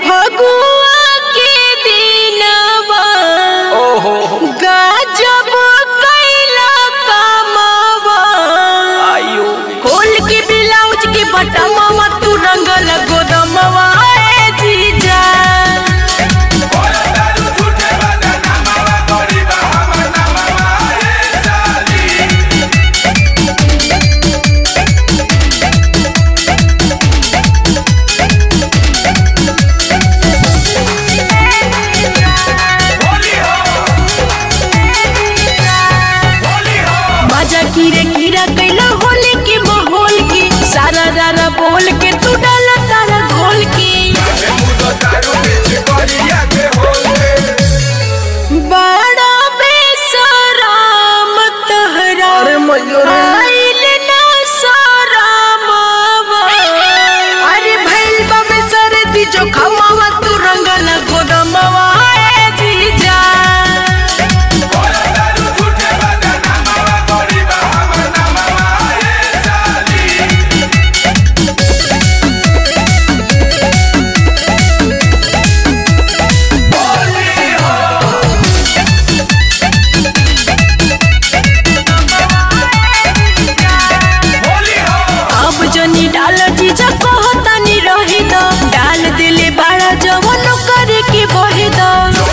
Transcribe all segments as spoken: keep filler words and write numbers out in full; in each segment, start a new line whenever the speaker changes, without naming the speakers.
फगुआ के दिनवा
ओहो
गजब कैला कमावा
आयो
खोल के ब्लाउज के बटमवा तू रंगल गोदमवा ए जीजा कीरे कीरा कैला होली के माहौल के सारा रारा बोल के तू डाला तारा घोल के बड़ा बेसराम तहरा आइल ना सरामावा अरे भइल बा बेसरदी जो खमावा तू रंगल गोदमवा ए जीजा जनी डाल जीजा कहतानी रही दो डाल दिले बाड़ा जवन करे के बहे दो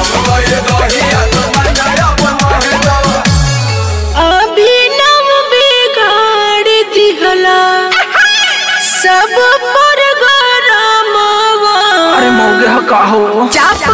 अभी नव बिगाड़ दिहला सब पर गरमवा
अरे मौगे का हो
चाप